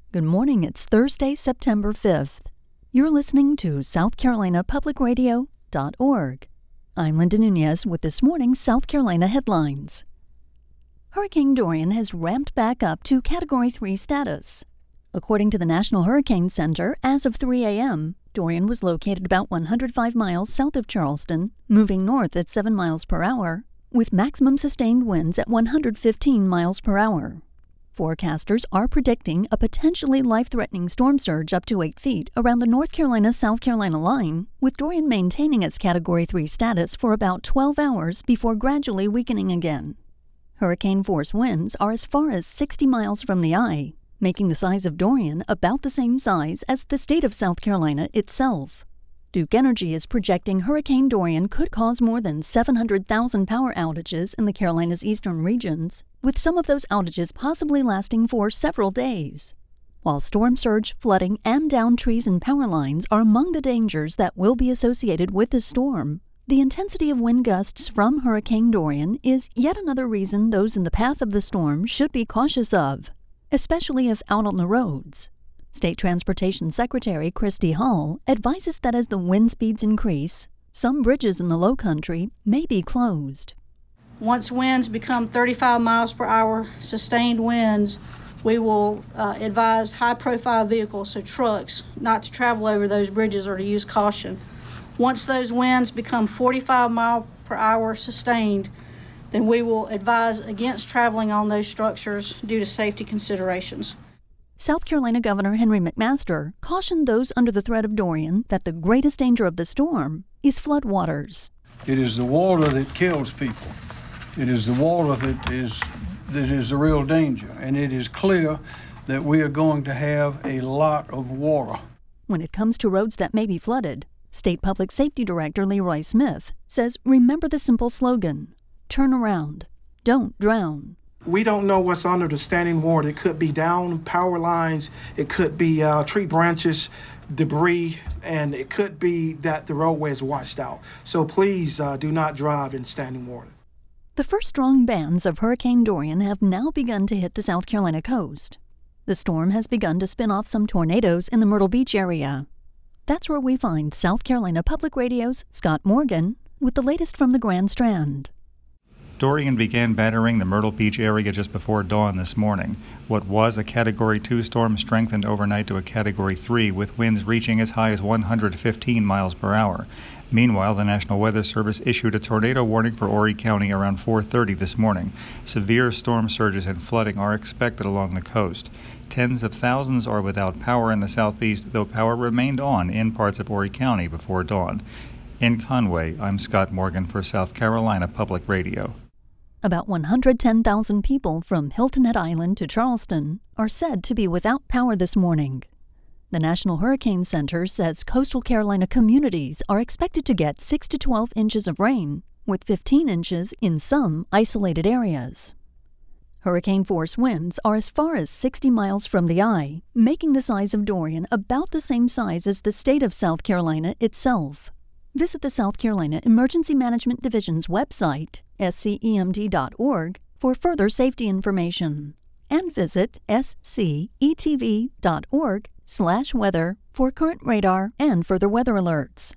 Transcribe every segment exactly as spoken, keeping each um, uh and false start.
Good morning. It's Thursday, September fifth. You're listening to South Carolina Public Radio dot org. I'm Linda Nunez with this morning's South Carolina headlines. Hurricane Dorian has ramped back up to Category three status. According to the National Hurricane Center, as of three a.m., Dorian was located about one hundred five miles south of Charleston, moving north at seven miles per hour, with maximum sustained winds at one hundred fifteen miles per hour. Forecasters are predicting a potentially life-threatening storm surge up to eight feet around the North Carolina-South Carolina line, with Dorian maintaining its Category three status for about twelve hours before gradually weakening again. Hurricane-force winds are as far as sixty miles from the eye, making the size of Dorian about the same size as the state of South Carolina itself. Duke Energy is projecting Hurricane Dorian could cause more than seven hundred thousand power outages in the Carolinas' eastern regions, with some of those outages possibly lasting for several days. While storm surge, flooding, and downed trees and power lines are among the dangers that will be associated with the storm, the intensity of wind gusts from Hurricane Dorian is yet another reason those in the path of the storm should be cautious of, especially if out on the roads. State Transportation Secretary Christy Hall advises that as the wind speeds increase, some bridges in the Low Country may be closed. Once winds become thirty-five miles per hour, sustained winds, we will uh, advise high-profile vehicles, so trucks, not to travel over those bridges or to use caution. Once those winds become forty-five miles per hour sustained, then we will advise against traveling on those structures due to safety considerations. South Carolina Governor Henry McMaster cautioned those under the threat of Dorian that the greatest danger of the storm is floodwaters. It is the water that kills people. It is the water that is that is the real danger, and it is clear that we are going to have a lot of water. When it comes to roads that may be flooded, State Public Safety Director Leroy Smith says remember the simple slogan, turn around, don't drown. We don't know what's under the standing water. It could be down power lines, it could be uh, tree branches, debris, and it could be that the roadway is washed out. So please uh, do not drive in standing water. The first strong bands of Hurricane Dorian have now begun to hit the South Carolina coast. The storm has begun to spin off some tornadoes in the Myrtle Beach area. That's where we find South Carolina Public Radio's Scott Morgan with the latest from the Grand Strand. Dorian began battering the Myrtle Beach area just before dawn this morning. What was a Category two storm strengthened overnight to a Category three, with winds reaching as high as one hundred fifteen miles per hour. Meanwhile, the National Weather Service issued a tornado warning for Horry County around four thirty this morning. Severe storm surges and flooding are expected along the coast. Tens of thousands are without power in the southeast, though power remained on in parts of Horry County before dawn. In Conway, I'm Scott Morgan for South Carolina Public Radio. About one hundred ten thousand people from Hilton Head Island to Charleston are said to be without power this morning. The National Hurricane Center says coastal Carolina communities are expected to get six to twelve inches of rain, with fifteen inches in some isolated areas. Hurricane-force winds are as far as sixty miles from the eye, making the size of Dorian about the same size as the state of South Carolina itself. Visit the South Carolina Emergency Management Division's website, S C E M D dot org, for further safety information. And visit S C E T V dot org slash weather for current radar and further weather alerts.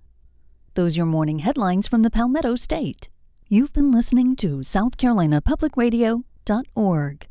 Those are your morning headlines from the Palmetto State. You've been listening to South Carolina Public Radio dot org.